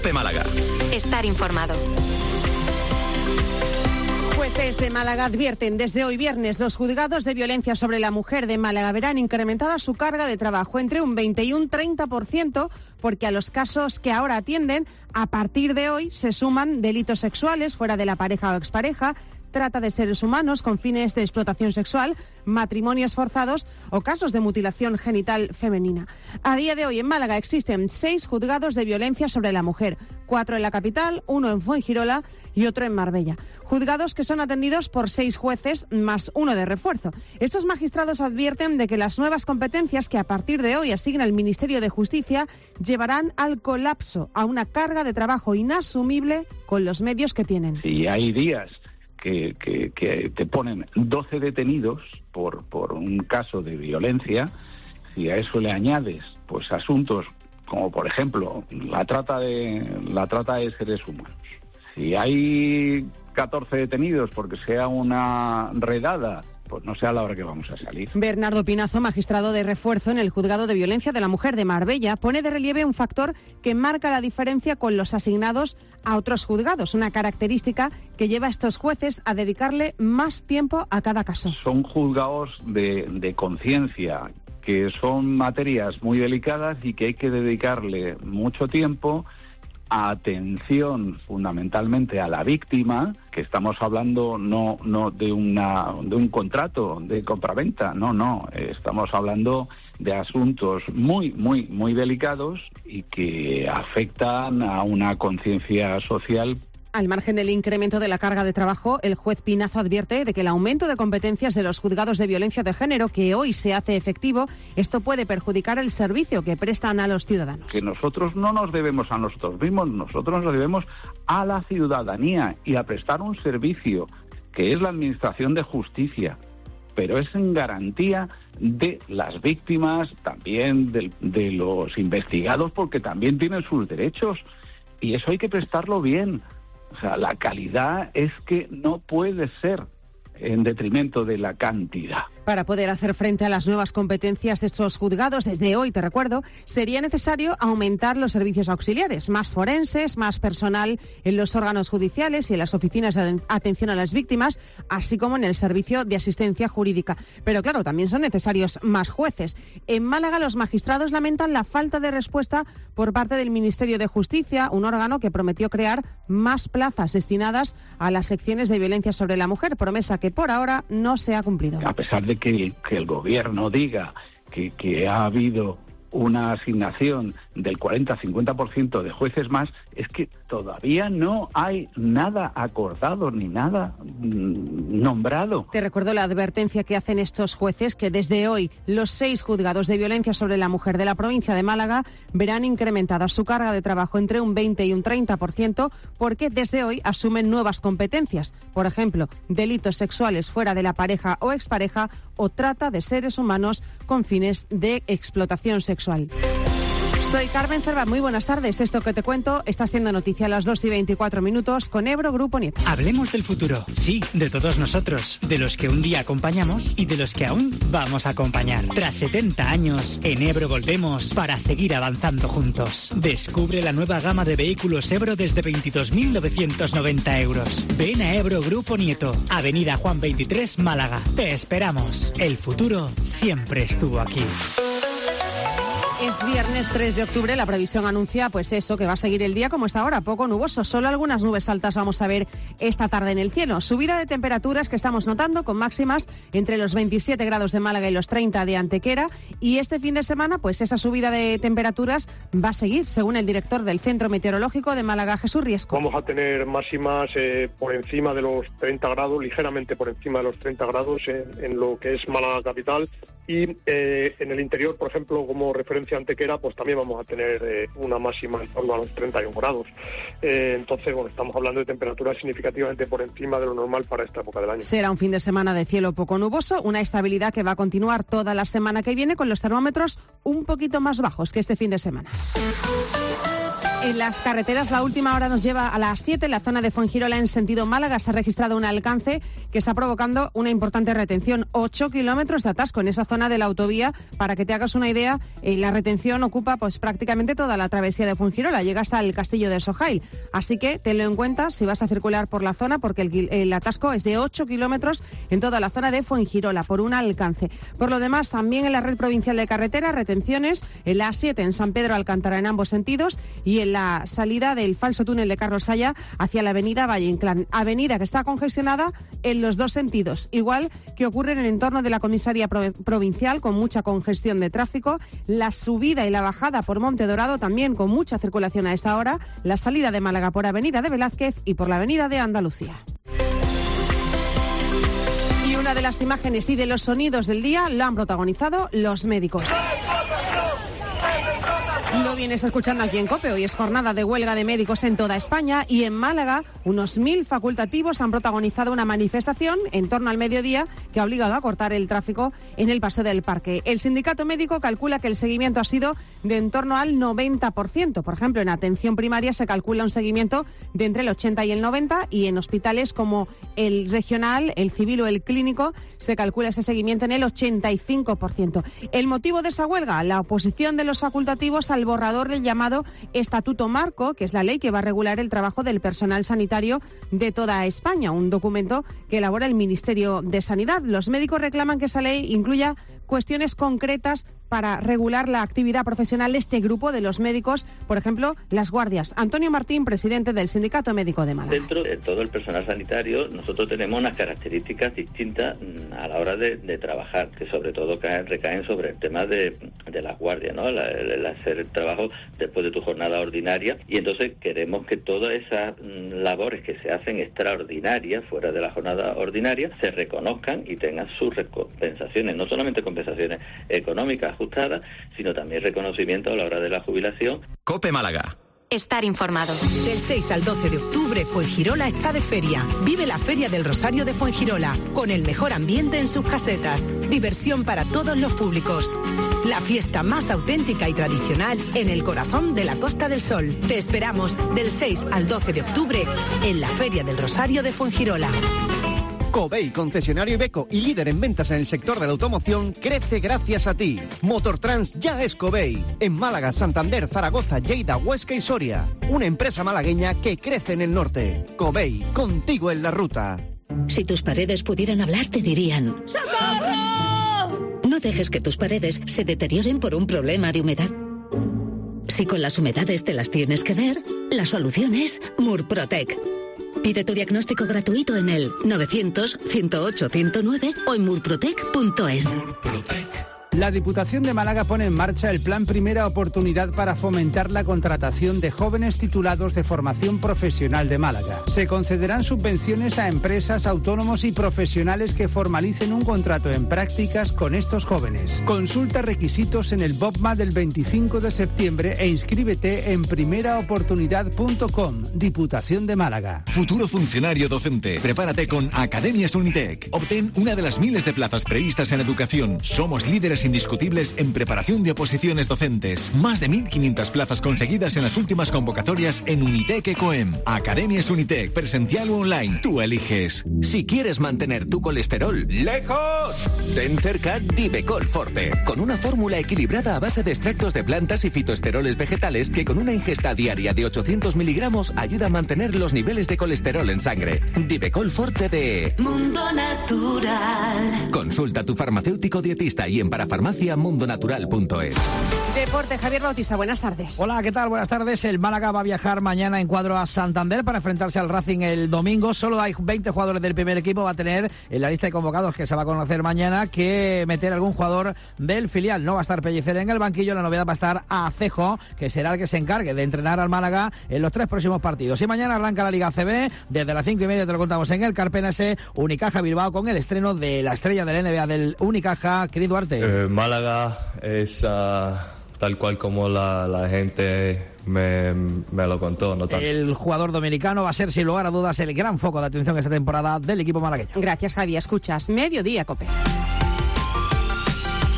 COPE Málaga. Estar informado. Jueces de Málaga advierten desde hoy viernes los juzgados de violencia sobre la mujer de Málaga verán incrementada su carga de trabajo entre un 20 y un 30%, porque a los casos que ahora atienden, a partir de hoy se suman delitos sexuales fuera de la pareja o expareja, trata de seres humanos con fines de explotación sexual, matrimonios forzados o casos de mutilación genital femenina. A día de hoy en Málaga existen 6 juzgados de violencia sobre la mujer, 4 en la capital, 1 en Fuengirola y otro en Marbella. Juzgados que son atendidos por 6 jueces más 1 de refuerzo. Estos magistrados advierten de que las nuevas competencias que a partir de hoy asigna el Ministerio de Justicia llevarán al colapso, a una carga de trabajo inasumible con los medios que tienen. Si hay días que te ponen 12 detenidos por un caso de violencia, si a eso le añades pues asuntos como por ejemplo la trata de seres humanos, si hay 14 detenidos porque sea una redada, pues no sé a la hora que vamos a salir. Bernardo Pinazo, magistrado de refuerzo en el Juzgado de Violencia de la Mujer de Marbella, pone de relieve un factor que marca la diferencia con los asignados a otros juzgados, una característica que lleva a estos jueces a dedicarle más tiempo a cada caso. Son juzgados de conciencia, que son materias muy delicadas y que hay que dedicarle mucho tiempo, atención fundamentalmente a la víctima, que estamos hablando no de un contrato de compraventa, no, estamos hablando de asuntos muy delicados y que afectan a una conciencia social. Al margen del incremento de la carga de trabajo, el juez Pinazo advierte de que el aumento de competencias de los juzgados de violencia de género, que hoy se hace efectivo, esto puede perjudicar el servicio que prestan a los ciudadanos. Que nosotros no nos debemos a nosotros mismos, nosotros nos debemos a la ciudadanía y a prestar un servicio que es la administración de justicia, pero es en garantía de las víctimas, también de los investigados, porque también tienen sus derechos y eso hay que prestarlo bien. O sea, la calidad es que no puede ser en detrimento de la cantidad. Para poder hacer frente a las nuevas competencias de estos juzgados, desde hoy, te recuerdo, sería necesario aumentar los servicios auxiliares, más forenses, más personal en los órganos judiciales y en las oficinas de atención a las víctimas, así como en el servicio de asistencia jurídica. Pero claro, también son necesarios más jueces. En Málaga, los magistrados lamentan la falta de respuesta por parte del Ministerio de Justicia, un órgano que prometió crear más plazas destinadas a las secciones de violencia sobre la mujer, promesa que por ahora no se ha cumplido. A pesar de que el gobierno diga que ha habido una asignación del 40-50% de jueces más, es que todavía no hay nada acordado ni nada nombrado. Te recuerdo la advertencia que hacen estos jueces, que desde hoy los 6 juzgados de violencia sobre la mujer de la provincia de Málaga verán incrementada su carga de trabajo entre un 20 y un 30%, porque desde hoy asumen nuevas competencias, por ejemplo, delitos sexuales fuera de la pareja o expareja o trata de seres humanos con fines de explotación sexual. Soy Carmen Cerva, muy buenas tardes. Esto que te cuento está siendo noticia a las 2:24 con Ebro Grupo Nieto. Hablemos del futuro, sí, de todos nosotros, de los que un día acompañamos y de los que aún vamos a acompañar. Tras 70 años, en Ebro volvemos para seguir avanzando juntos. Descubre la nueva gama de vehículos Ebro desde 22.990 euros. Ven a Ebro Grupo Nieto, Avenida Juan 23, Málaga. Te esperamos. El futuro siempre estuvo aquí. Es viernes 3 de octubre, la previsión anuncia pues eso, que va a seguir el día como está ahora, poco nuboso, solo algunas nubes altas vamos a ver esta tarde en el cielo. Subida de temperaturas que estamos notando con máximas entre los 27 grados de Málaga y los 30 de Antequera, y este fin de semana pues esa subida de temperaturas va a seguir, según el director del Centro Meteorológico de Málaga, Jesús Riesco. Vamos a tener máximas por encima de los 30 grados, ligeramente por encima de los 30 grados en lo que es Málaga capital. Y en el interior, por ejemplo, como referencia a Antequera, pues también vamos a tener una máxima en torno a los 31 grados. Entonces, bueno, estamos hablando de temperaturas significativamente por encima de lo normal para esta época del año. Será un fin de semana de cielo poco nuboso, una estabilidad que va a continuar toda la semana que viene con los termómetros un poquito más bajos que este fin de semana. En las carreteras, la última hora nos lleva a las 7. En la zona de Fuengirola, en sentido Málaga, se ha registrado un alcance que está provocando una importante retención. 8 kilómetros de atasco en esa zona de la autovía. Para que te hagas una idea, la retención ocupa pues prácticamente toda la travesía de Fuengirola. Llega hasta el castillo de Sojail. Así que tenlo en cuenta si vas a circular por la zona, porque el atasco es de 8 kilómetros en toda la zona de Fuengirola por un alcance. Por lo demás, también en la red provincial de carreteras, retenciones en la A7 en San Pedro Alcántara en ambos sentidos y en la salida del falso túnel de Carlos Saya hacia la avenida Valle Inclán. Avenida que está congestionada en los dos sentidos, igual que ocurre en el entorno de la comisaría provincial, con mucha congestión de tráfico. La subida y la bajada por Monte Dorado también con mucha circulación a esta hora. La salida de Málaga por avenida de Velázquez y por la avenida de Andalucía. Y una de las imágenes y de los sonidos del día lo han protagonizado los médicos. Lo vienes escuchando aquí en COPE. Hoy es jornada de huelga de médicos en toda España y en Málaga unos 1.000 facultativos han protagonizado una manifestación en torno al mediodía que ha obligado a cortar el tráfico en el Paseo del Parque. El sindicato médico calcula que el seguimiento ha sido de en torno al 90%. Por ejemplo, en atención primaria se calcula un seguimiento de entre el 80 y el 90 y en hospitales como el regional, el civil o el clínico se calcula ese seguimiento en el 85%. El motivo de esa huelga, la oposición de los facultativos al borrador del llamado Estatuto Marco, que es la ley que va a regular el trabajo del personal sanitario de toda España, un documento que elabora el Ministerio de Sanidad. Los médicos reclaman que esa ley incluya cuestiones concretas para regular la actividad profesional de este grupo de los médicos, por ejemplo, las guardias. Antonio Martín, presidente del Sindicato Médico de Málaga. Dentro de todo el personal sanitario, nosotros tenemos unas características distintas a la hora de trabajar, que sobre todo recaen sobre el tema de las guardias, ¿no? El hacer el trabajo después de tu jornada ordinaria, y entonces queremos que todas esas labores que se hacen extraordinarias, fuera de la jornada ordinaria, se reconozcan y tengan sus compensaciones, no solamente compensaciones económicas ajustadas, sino también reconocimiento a la hora de la jubilación. COPE Málaga. Estar informado. Del 6 al 12 de octubre, Fuengirola está de feria. Vive la Feria del Rosario de Fuengirola, con el mejor ambiente en sus casetas. Diversión para todos los públicos. La fiesta más auténtica y tradicional en el corazón de la Costa del Sol. Te esperamos del 6 al 12 de octubre en la Feria del Rosario de Fuengirola. Covey, concesionario Iveco y líder en ventas en el sector de la automoción, crece gracias a ti. Motortrans ya es Covey. En Málaga, Santander, Zaragoza, Lleida, Huesca y Soria. Una empresa malagueña que crece en el norte. Covey, contigo en la ruta. Si tus paredes pudieran hablar, te dirían: ¡socorro! No dejes que tus paredes se deterioren por un problema de humedad. Si con las humedades te las tienes que ver, la solución es Murprotec. Pide tu diagnóstico gratuito en el 900-108-109 o en murprotec.es. La Diputación de Málaga pone en marcha el Plan Primera Oportunidad para fomentar la contratación de jóvenes titulados de formación profesional de Málaga. Se concederán subvenciones a empresas, autónomos y profesionales que formalicen un contrato en prácticas con estos jóvenes. Consulta requisitos en el BOPMA del 25 de septiembre e inscríbete en primeraoportunidad.com. Diputación de Málaga. Futuro funcionario docente. Prepárate con Academias Unitec. Obtén una de las miles de plazas previstas en educación. Somos líderes indiscutibles en preparación de oposiciones docentes. Más de 1.500 plazas conseguidas en las últimas convocatorias en Unitec Ecoem. Academias Unitec, presencial o online. Tú eliges. Si quieres mantener tu colesterol lejos, ten cerca Divecol Forte, con una fórmula equilibrada a base de extractos de plantas y fitoesteroles vegetales que con una ingesta diaria de 800 miligramos ayuda a mantener los niveles de colesterol en sangre. Divecol Forte de Mundo Natural. Consulta a tu farmacéutico dietista y en parafarmaciamundonatural.es. Deporte, Javier Bautista, buenas tardes. Hola, ¿qué tal? Buenas tardes. El Málaga va a viajar mañana en cuadro a Santander para enfrentarse al Racing el domingo. Solo hay 20 jugadores del primer equipo. Va a tener en la lista de convocados que se va a conocer mañana que meter algún jugador del filial. No va a estar Pellicer en el banquillo. La novedad va a estar Acejo, que será el que se encargue de entrenar al Málaga en los 3 próximos partidos. Y mañana arranca la Liga ACB. Desde las 5:30 te lo contamos en el Carpenase. Unicaja Bilbao con el estreno de la estrella del NBA del Unicaja, Cris Duarte. Málaga es tal cual como la gente me lo contó. No tanto. El jugador dominicano va a ser sin lugar a dudas el gran foco de atención esta temporada del equipo malagueño. Gracias, Javi. Escuchas Mediodía, COPE.